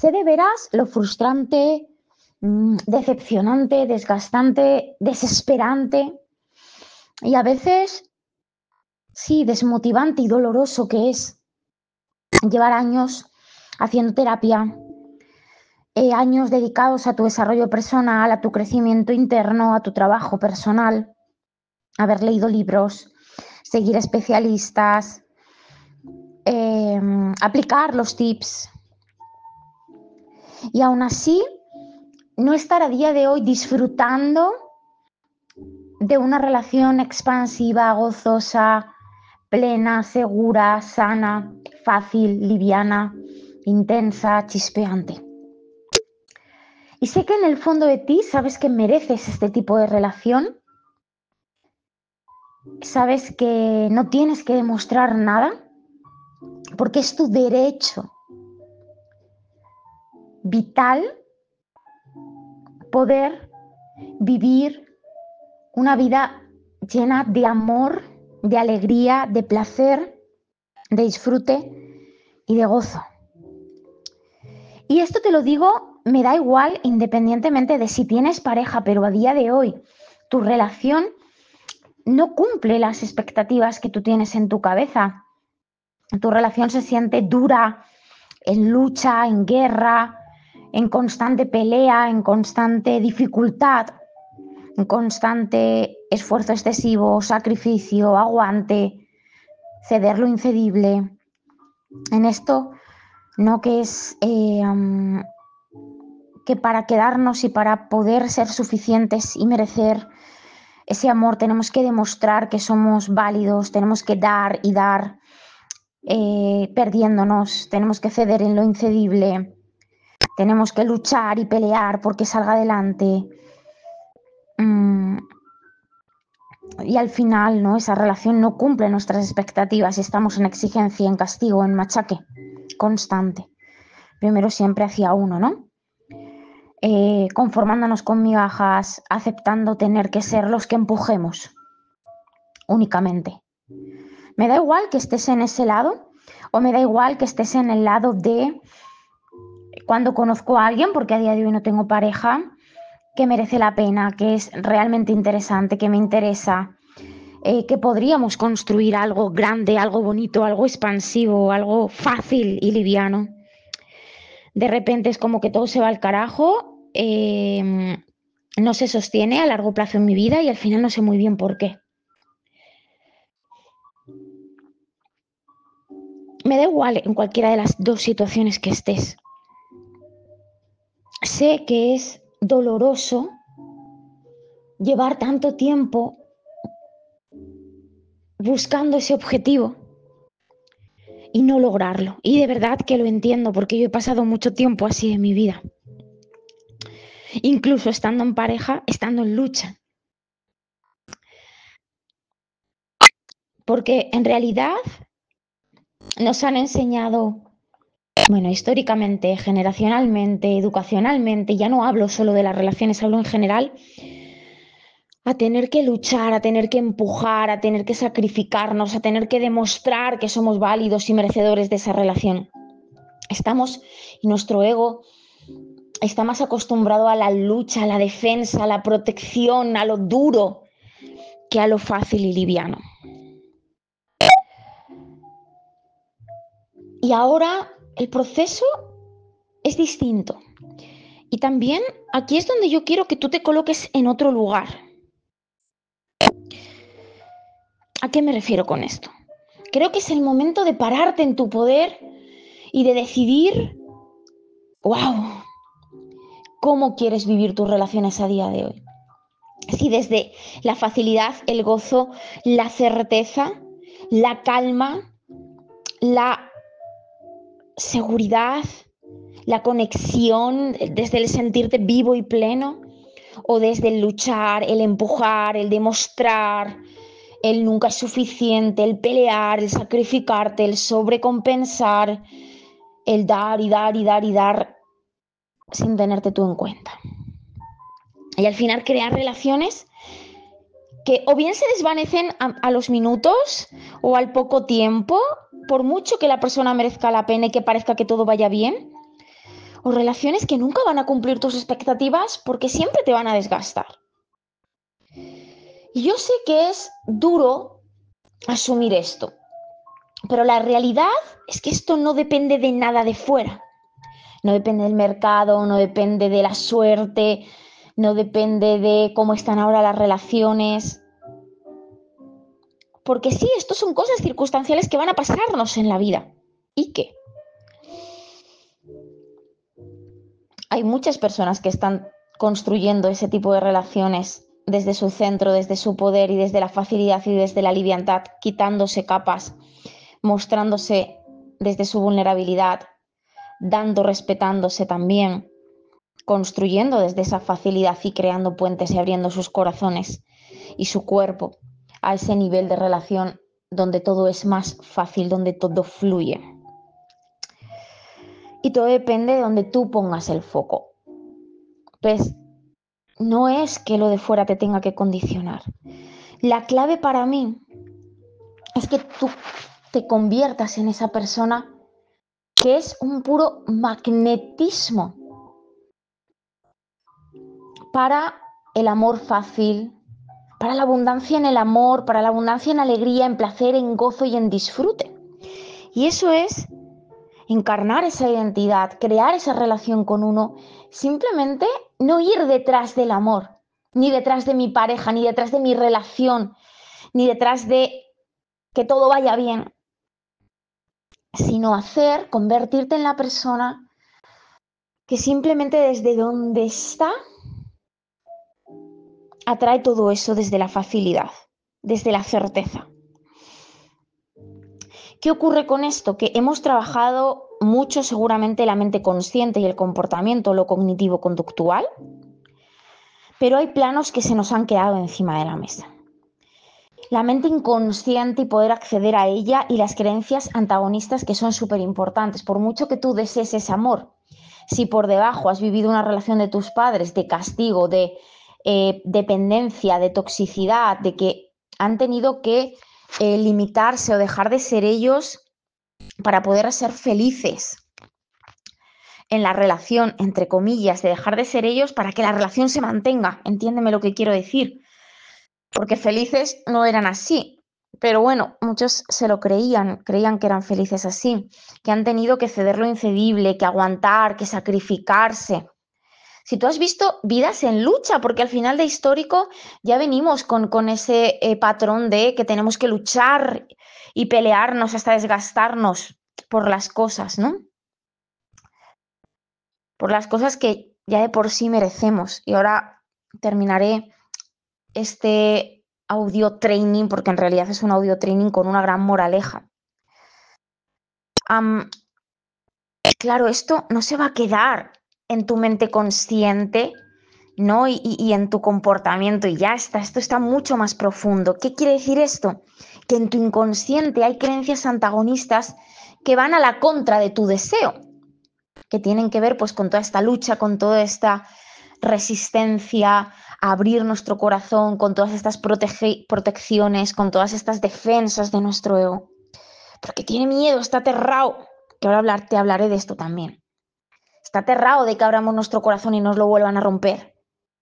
Sé de veras lo frustrante, decepcionante, desgastante, desesperante y a veces, sí, desmotivante y doloroso que es llevar años haciendo terapia, años dedicados a tu desarrollo personal, a tu crecimiento interno, a tu trabajo personal, haber leído libros, seguir especialistas, aplicar los tips y aún así no estar a día de hoy disfrutando de una relación expansiva, gozosa, plena, segura, sana, fácil, liviana, intensa, chispeante. Y sé que en el fondo de ti sabes que mereces este tipo de relación, sabes que no tienes que demostrar nada, porque es tu derecho vital poder vivir una vida llena de amor, de alegría, de placer, de disfrute y de gozo. Y esto te lo digo, me da igual independientemente de si tienes pareja, pero a día de hoy tu relación no cumple las expectativas que tú tienes en tu cabeza. Tu relación se siente dura, en lucha, en guerra, en constante pelea, en constante dificultad, en constante esfuerzo excesivo, sacrificio, aguante, ceder lo incedible. En esto, no que es que para quedarnos y para poder ser suficientes y merecer ese amor tenemos que demostrar que somos válidos, tenemos que dar y dar, perdiéndonos, tenemos que ceder en lo incedible, tenemos que luchar y pelear porque salga adelante. Y al final, ¿no? Esa relación no cumple nuestras expectativas y estamos en exigencia, en castigo, en machaque constante. Primero siempre hacia uno, ¿no? Conformándonos con migajas, aceptando tener que ser los que empujemos únicamente. Me da igual que estés en ese lado o me da igual que estés en el lado de cuando conozco a alguien, porque a día de hoy no tengo pareja, que merece la pena, que es realmente interesante, que me interesa, que podríamos construir algo grande, algo bonito, algo expansivo, algo fácil y liviano. De repente es como que todo se va al carajo, no se sostiene a largo plazo en mi vida y al final no sé muy bien por qué. Me da igual en cualquiera de las dos situaciones que estés. Sé que es doloroso llevar tanto tiempo buscando ese objetivo y no lograrlo. Y de verdad que lo entiendo porque yo he pasado mucho tiempo así en mi vida. Incluso estando en pareja, estando en lucha. Porque en realidad nos han enseñado, bueno, históricamente, generacionalmente, educacionalmente, ya no hablo solo de las relaciones, hablo en general, a tener que luchar, a tener que empujar, a tener que sacrificarnos, a tener que demostrar que somos válidos y merecedores de esa relación. Estamos, y nuestro ego está más acostumbrado a la lucha, a la defensa, a la protección, a lo duro, que a lo fácil y liviano. Y ahora el proceso es distinto. Y también aquí es donde yo quiero que tú te coloques en otro lugar. ¿A qué me refiero con esto? Creo que es el momento de pararte en tu poder y de decidir, wow, cómo quieres vivir tus relaciones a día de hoy. Si desde la facilidad, el gozo, la certeza, la calma, la seguridad, la conexión, desde el sentirte vivo y pleno, o desde el luchar, el empujar, el demostrar, el nunca es suficiente, el pelear, el sacrificarte, el sobrecompensar, el dar y dar y dar y dar sin tenerte tú en cuenta. Y al final crear relaciones que o bien se desvanecen a los minutos o al poco tiempo, por mucho que la persona merezca la pena y que parezca que todo vaya bien, o relaciones que nunca van a cumplir tus expectativas porque siempre te van a desgastar. Y yo sé que es duro asumir esto, pero la realidad es que esto no depende de nada de fuera. No depende del mercado, no depende de la suerte, no depende de cómo están ahora las relaciones. Porque sí, esto son cosas circunstanciales que van a pasarnos en la vida. ¿Y qué? Hay muchas personas que están construyendo ese tipo de relaciones desde su centro, desde su poder y desde la facilidad y desde la liviandad, quitándose capas, mostrándose desde su vulnerabilidad, dando, respetándose también, construyendo desde esa facilidad y creando puentes y abriendo sus corazones y su cuerpo a ese nivel de relación donde todo es más fácil, donde todo fluye. Y todo depende de donde tú pongas el foco. Pues no es que lo de fuera te tenga que condicionar. La clave para mí es que tú te conviertas en esa persona que es un puro magnetismo para el amor fácil, para la abundancia en el amor, para la abundancia en alegría, en placer, en gozo y en disfrute. Y eso es encarnar esa identidad, crear esa relación con uno, simplemente no ir detrás del amor, ni detrás de mi pareja, ni detrás de mi relación, ni detrás de que todo vaya bien, sino convertirte en la persona que simplemente desde donde está atrae todo eso desde la facilidad, desde la certeza. ¿Qué ocurre con esto? Que hemos trabajado mucho seguramente la mente consciente y el comportamiento, lo cognitivo-conductual, pero hay planos que se nos han quedado encima de la mesa. La mente inconsciente y poder acceder a ella y las creencias antagonistas que son súper importantes. Por mucho que tú desees ese amor, si por debajo has vivido una relación de tus padres de castigo, de dependencia, de toxicidad, de que han tenido que limitarse o dejar de ser ellos para poder ser felices en la relación, entre comillas, de dejar de ser ellos para que la relación se mantenga. Entiéndeme lo que quiero decir. Porque felices no eran así. Pero bueno, muchos se lo creían que eran felices así, que han tenido que ceder lo incedible, que aguantar, que sacrificarse. Si tú has visto vidas en lucha, porque al final de histórico ya venimos con ese patrón de que tenemos que luchar y pelearnos hasta desgastarnos por las cosas, ¿no? Por las cosas que ya de por sí merecemos. Y ahora terminaré este audio training, porque en realidad es un audio training con una gran moraleja. Claro, esto no se va a quedar en tu mente consciente, ¿no? Y en tu comportamiento y ya está, esto está mucho más profundo. ¿Qué quiere decir esto? Que en tu inconsciente hay creencias antagonistas que van a la contra de tu deseo, que tienen que ver pues con toda esta lucha, con toda esta resistencia, a abrir nuestro corazón, con todas estas protecciones, con todas estas defensas de nuestro ego. Porque tiene miedo, está aterrado, que ahora te hablaré de esto también. Está aterrado de que abramos nuestro corazón y nos lo vuelvan a romper.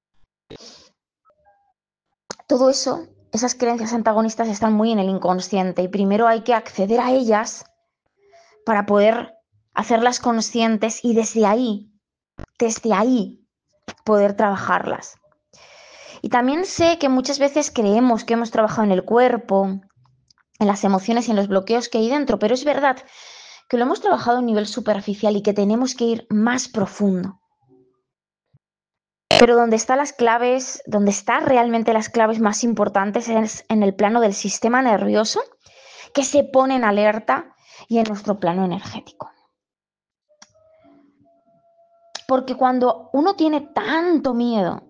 Todo eso, esas creencias antagonistas están muy en el inconsciente y primero hay que acceder a ellas para poder hacerlas conscientes y desde ahí poder trabajarlas. Y también sé que muchas veces creemos que hemos trabajado en el cuerpo, en las emociones y en los bloqueos que hay dentro, pero es verdad que lo hemos trabajado a un nivel superficial y que tenemos que ir más profundo. Pero donde están realmente las claves más importantes es en el plano del sistema nervioso, que se pone en alerta, y en nuestro plano energético. Porque cuando uno tiene tanto miedo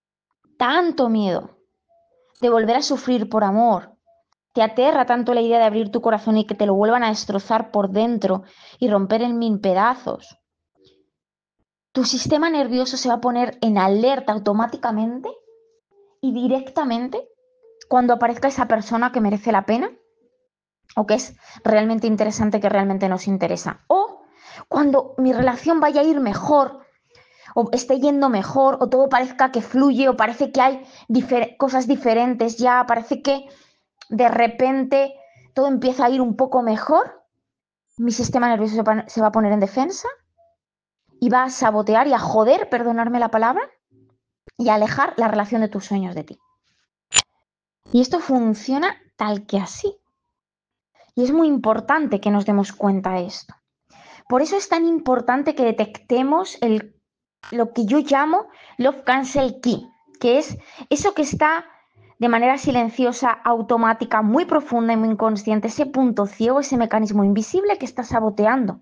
de volver a sufrir por amor, te aterra tanto la idea de abrir tu corazón y que te lo vuelvan a destrozar por dentro y romper en mil pedazos, tu sistema nervioso se va a poner en alerta automáticamente y directamente cuando aparezca esa persona que merece la pena o que es realmente interesante, que realmente nos interesa. O Cuando mi relación vaya a ir mejor, o esté yendo mejor, o todo parezca que fluye, o parece que hay cosas diferentes ya, parece que de repente todo empieza a ir un poco mejor, mi sistema nervioso se va a poner en defensa y va a sabotear y a joder, perdonarme la palabra, y a alejar la relación de tus sueños de ti. Y esto funciona tal que así. Y es muy importante que nos demos cuenta de esto. Por eso es tan importante que detectemos lo que yo llamo Love Cancel Key, que es eso que está de manera silenciosa, automática, muy profunda y muy inconsciente, ese punto ciego, ese mecanismo invisible que está saboteando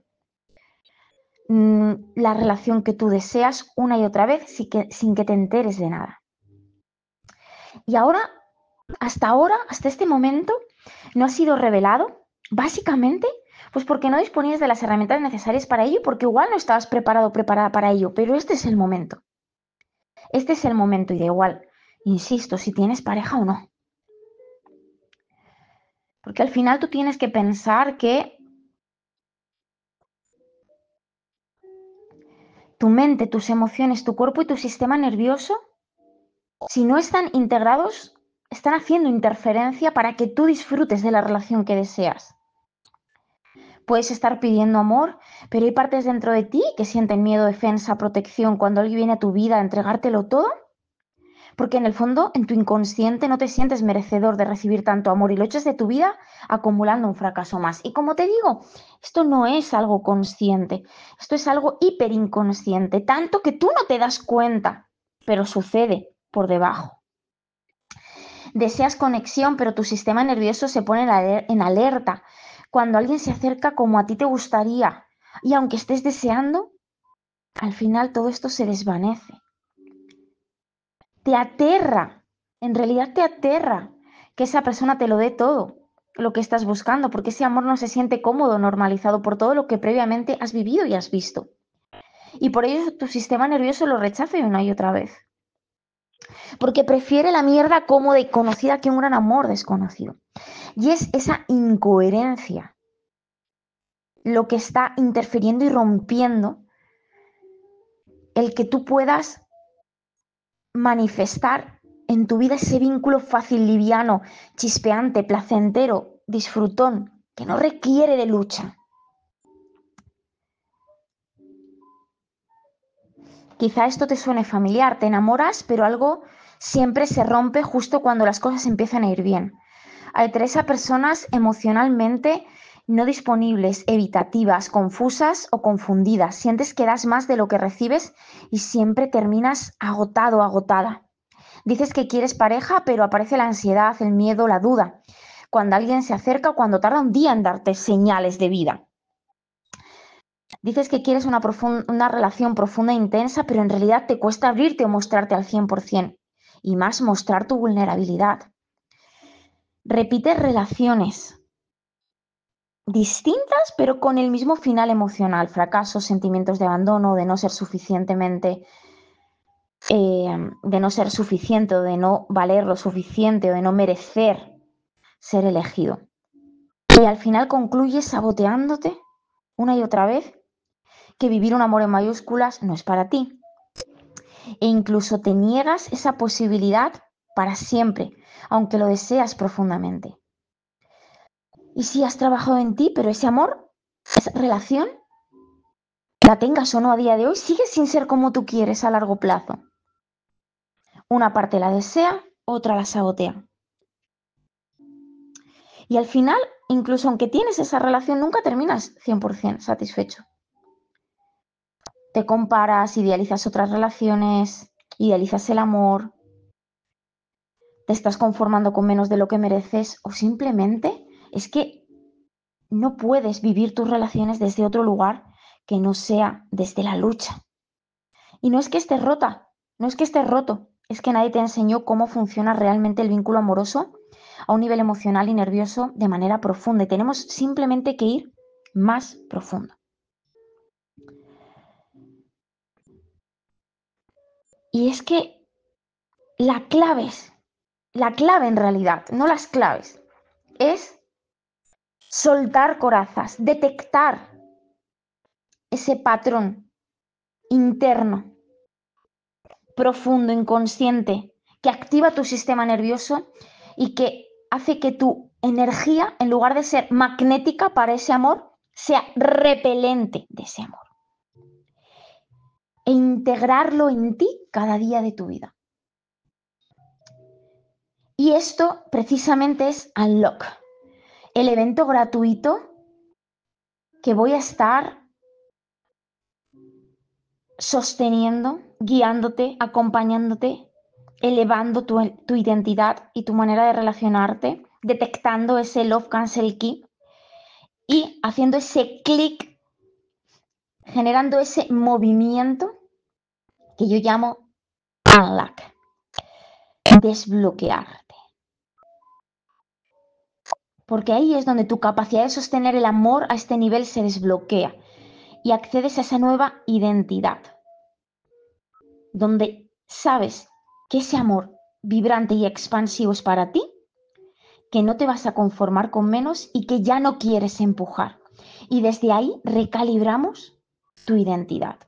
la relación que tú deseas una y otra vez sin que te enteres de nada. Y ahora, hasta este momento, no ha sido revelado, básicamente, pues porque no disponías de las herramientas necesarias para ello, porque igual no estabas preparado o preparada para ello, pero este es el momento. Este es el momento y da igual, insisto, si tienes pareja o no. Porque al final tú tienes que pensar que tu mente, tus emociones, tu cuerpo y tu sistema nervioso, si no están integrados, están haciendo interferencia para que tú disfrutes de la relación que deseas. Puedes estar pidiendo amor, pero hay partes dentro de ti que sienten miedo, defensa, protección cuando alguien viene a tu vida a entregártelo todo, porque en el fondo, en tu inconsciente, no te sientes merecedor de recibir tanto amor y lo echas de tu vida acumulando un fracaso más. Y como te digo, esto no es algo consciente, esto es algo hiperinconsciente, tanto que tú no te das cuenta, pero sucede por debajo. Deseas conexión, pero tu sistema nervioso se pone en alerta cuando alguien se acerca como a ti te gustaría. Y aunque estés deseando, al final todo esto se desvanece. Te aterra, en realidad te aterra que esa persona te lo dé todo lo que estás buscando, porque ese amor no se siente cómodo, normalizado por todo lo que previamente has vivido y has visto. Y por ello tu sistema nervioso lo rechaza una y otra vez. Porque prefiere la mierda cómoda y conocida que un gran amor desconocido. Y es esa incoherencia lo que está interfiriendo y rompiendo el que tú puedas manifestar en tu vida ese vínculo fácil, liviano, chispeante, placentero, disfrutón, que no requiere de lucha. Quizá esto te suene familiar, te enamoras, pero algo siempre se rompe justo cuando las cosas empiezan a ir bien. Atraes a personas emocionalmente no disponibles, evitativas, confusas o confundidas. Sientes que das más de lo que recibes y siempre terminas agotado o agotada. Dices que quieres pareja, pero aparece la ansiedad, el miedo, la duda. Cuando alguien se acerca o cuando tarda un día en darte señales de vida. Dices que quieres una relación profunda e intensa, pero en realidad te cuesta abrirte o mostrarte al 100%. Y más mostrar tu vulnerabilidad. Repites relaciones distintas, pero con el mismo final emocional, fracasos, sentimientos de abandono, de no ser de no ser suficiente, o de no valer lo suficiente, o de no merecer ser elegido. Y al final concluyes saboteándote una y otra vez que vivir un amor en mayúsculas no es para ti. E incluso te niegas esa posibilidad para siempre, aunque lo deseas profundamente. Y sí has trabajado en ti, pero ese amor, esa relación, la tengas o no a día de hoy, sigue sin ser como tú quieres a largo plazo. Una parte la desea, otra la sabotea. Y al final, incluso aunque tienes esa relación, nunca terminas 100% satisfecho. Te comparas, idealizas otras relaciones, idealizas el amor, te estás conformando con menos de lo que mereces o simplemente es que no puedes vivir tus relaciones desde otro lugar que no sea desde la lucha. Y no es que estés rota, no es que estés roto, es que nadie te enseñó cómo funciona realmente el vínculo amoroso a un nivel emocional y nervioso de manera profunda y tenemos simplemente que ir más profundo. Y es que la clave en realidad, no las claves, es soltar corazas, detectar ese patrón interno, profundo, inconsciente, que activa tu sistema nervioso y que hace que tu energía, en lugar de ser magnética para ese amor, sea repelente de ese amor. E integrarlo en ti cada día de tu vida. Y esto precisamente es Unlock, el evento gratuito que voy a estar sosteniendo, guiándote, acompañándote, elevando tu identidad y tu manera de relacionarte, detectando ese Love Cancel Key y haciendo ese clic, generando ese movimiento que yo llamo Unlock, desbloquearte. Porque ahí es donde tu capacidad de sostener el amor a este nivel se desbloquea y accedes a esa nueva identidad, donde sabes que ese amor vibrante y expansivo es para ti, que no te vas a conformar con menos y que ya no quieres empujar. Y desde ahí recalibramos tu identidad.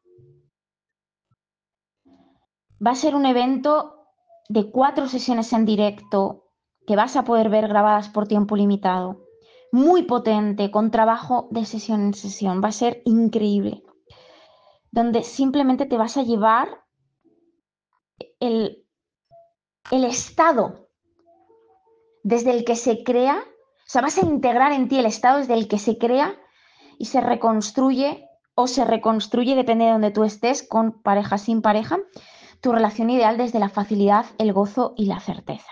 Va a ser un evento de 4 sesiones en directo que vas a poder ver grabadas por tiempo limitado. Muy potente, con trabajo de sesión en sesión. Va a ser increíble. Donde simplemente te vas a llevar el estado desde el que se crea, o sea, vas a integrar en ti el estado desde el que se crea y se reconstruye o se reconstruye, depende de donde tú estés, con pareja, sin pareja, tu relación ideal desde la facilidad, el gozo y la certeza.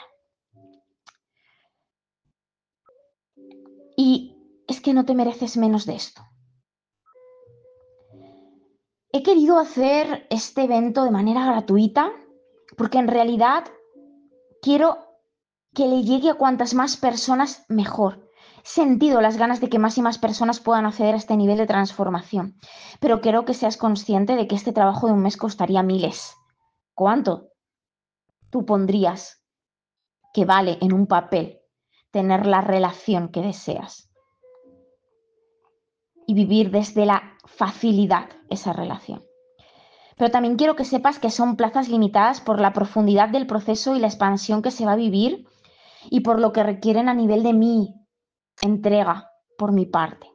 Y es que no te mereces menos de esto. He querido hacer este evento de manera gratuita porque en realidad quiero que le llegue a cuantas más personas mejor. He sentido las ganas de que más y más personas puedan acceder a este nivel de transformación, pero quiero que seas consciente de que este trabajo de un mes costaría miles. ¿Cuánto tú pondrías que vale en un papel tener la relación que deseas y vivir desde la facilidad esa relación? Pero también quiero que sepas que son plazas limitadas por la profundidad del proceso y la expansión que se va a vivir y por lo que requieren a nivel de mi entrega por mi parte.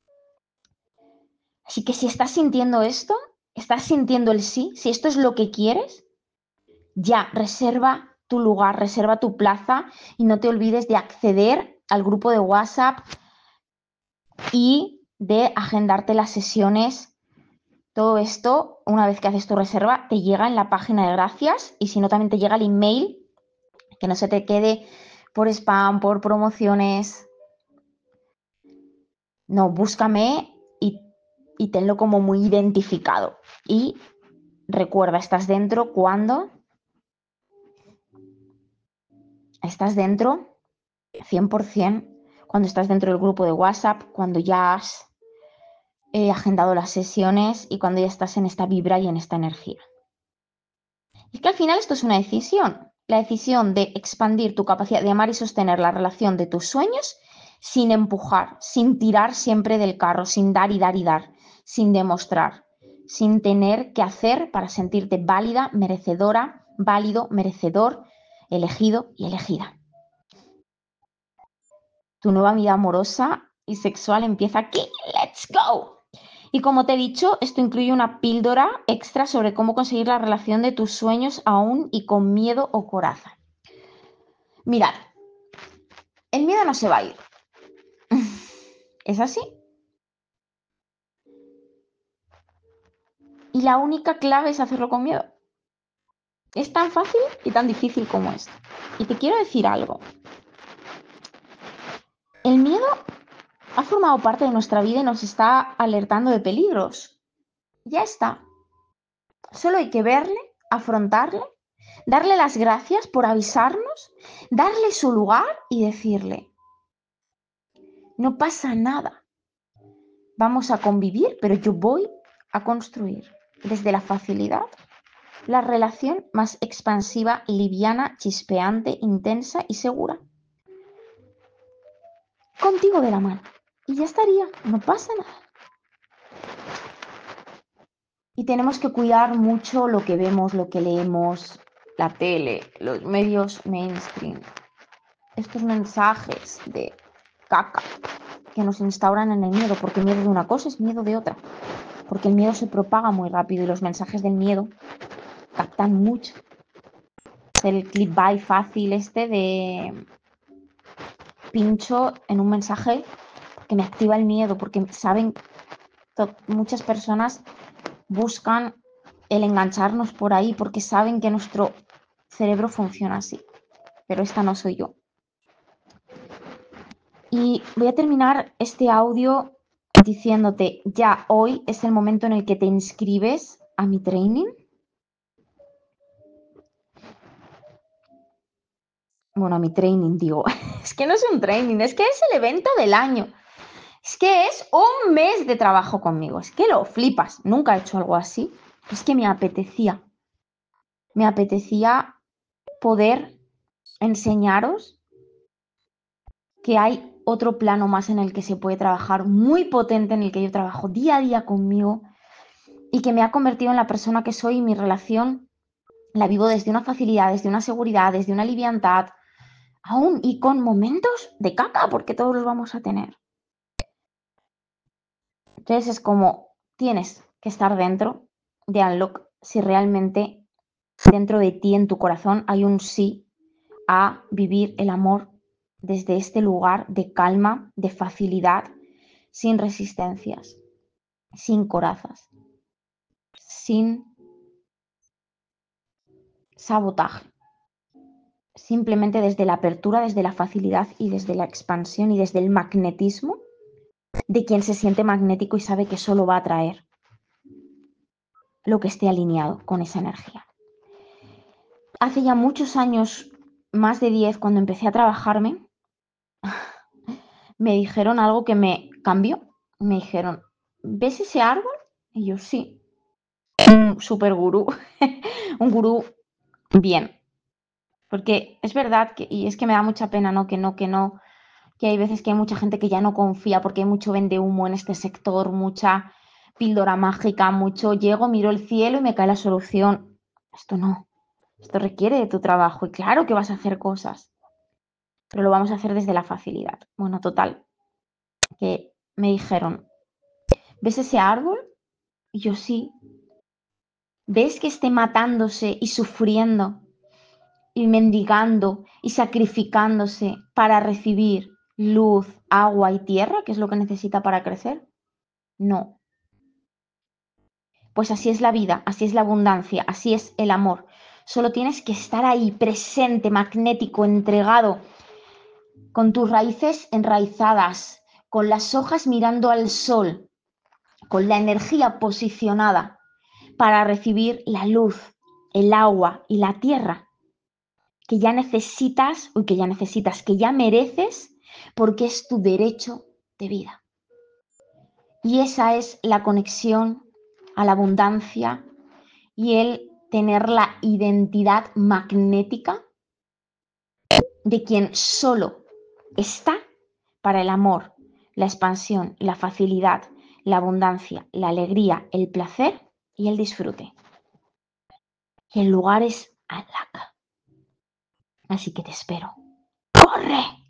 Así que si estás sintiendo esto, estás sintiendo el sí, si esto es lo que quieres, ya reserva tu lugar, reserva tu plaza y no te olvides de acceder al grupo de WhatsApp y de agendarte las sesiones. Todo esto, una vez que haces tu reserva, te llega en la página de gracias y si no, también te llega el email, que no se te quede por spam, por promociones. No, búscame y tenlo como muy identificado. Y recuerda, estás dentro cuando estás dentro 100%, cuando estás dentro del grupo de WhatsApp, cuando ya has agendado las sesiones y cuando ya estás en esta vibra y en esta energía. Y es que al final esto es una decisión, la decisión de expandir tu capacidad de amar y sostener la relación de tus sueños sin empujar, sin tirar siempre del carro, sin dar y dar y dar, sin demostrar, sin tener que hacer para sentirte válida, merecedora, válido, merecedor, elegido y elegida. Tu nueva vida amorosa y sexual empieza aquí. ¡Let's go! Y como te he dicho, esto incluye una píldora extra sobre cómo conseguir la relación de tus sueños aún y con miedo o coraza. Mirad, el miedo no se va a ir. ¿Es así? Y la única clave es hacerlo con miedo. Es tan fácil y tan difícil como esto. Y te quiero decir algo. El miedo ha formado parte de nuestra vida y nos está alertando de peligros. Ya está. Solo hay que verle, afrontarle, darle las gracias por avisarnos, darle su lugar y decirle, no pasa nada. Vamos a convivir, pero yo voy a construir desde la facilidad la relación más expansiva, liviana, chispeante, intensa y segura. Contigo de la mano. Y ya estaría, no pasa nada. Y tenemos que cuidar mucho lo que vemos, lo que leemos, la tele, los medios mainstream. Estos mensajes de caca que nos instauran en el miedo, porque miedo de una cosa es miedo de otra, porque el miedo se propaga muy rápido y los mensajes del miedo captan mucho. Es el clickbait fácil este de pincho en un mensaje que me activa el miedo, porque saben, muchas personas buscan el engancharnos por ahí porque saben que nuestro cerebro funciona así, pero esta no soy yo. Y voy a terminar este audio diciéndote, ya hoy es el momento en el que te inscribes a mi training. Bueno, a mi training digo, es que no es un training, es que es el evento del año. Es que es un mes de trabajo conmigo, es que lo flipas. Nunca he hecho algo así. Es que me apetecía poder enseñaros que hay otro plano más en el que se puede trabajar, muy potente, en el que yo trabajo día a día conmigo y que me ha convertido en la persona que soy. Y mi relación la vivo desde una facilidad, desde una seguridad, desde una liviandad, aún y con momentos de caca, porque todos los vamos a tener. Entonces es como tienes que estar dentro de Unlock si realmente dentro de ti, en tu corazón, hay un sí a vivir el amor desde este lugar de calma, de facilidad, sin resistencias, sin corazas, sin sabotaje. Simplemente desde la apertura, desde la facilidad y desde la expansión y desde el magnetismo de quien se siente magnético y sabe que solo va a atraer lo que esté alineado con esa energía. Hace ya muchos años, más de 10, cuando empecé a trabajarme, me dijeron algo que me cambió. Me dijeron, ¿ves ese árbol? Y yo, sí. Un super gurú, un gurú bien. Porque es verdad que, y es que me da mucha pena, ¿no? Que hay veces que hay mucha gente que ya no confía porque hay mucho vende humo en este sector, mucha píldora mágica, mucho llego, miro el cielo y me cae la solución. Esto no. Esto requiere de tu trabajo y claro que vas a hacer cosas, pero lo vamos a hacer desde la facilidad. Bueno, total, que me dijeron, ¿ves ese árbol? Y yo sí. ¿Ves que esté matándose y sufriendo y mendigando y sacrificándose para recibir luz, agua y tierra, que es lo que necesita para crecer? No. Pues así es la vida, así es la abundancia, así es el amor. Solo tienes que estar ahí, presente, magnético, entregado, con tus raíces enraizadas, con las hojas mirando al sol, con la energía posicionada para recibir la luz, el agua y la tierra que ya necesitas, que ya mereces, porque es tu derecho de vida. Y esa es la conexión a la abundancia y el tener la identidad magnética de quien solo está para el amor, la expansión, la facilidad, la abundancia, la alegría, el placer y el disfrute. Y el lugar es Unlock. Así que te espero. ¡Corre!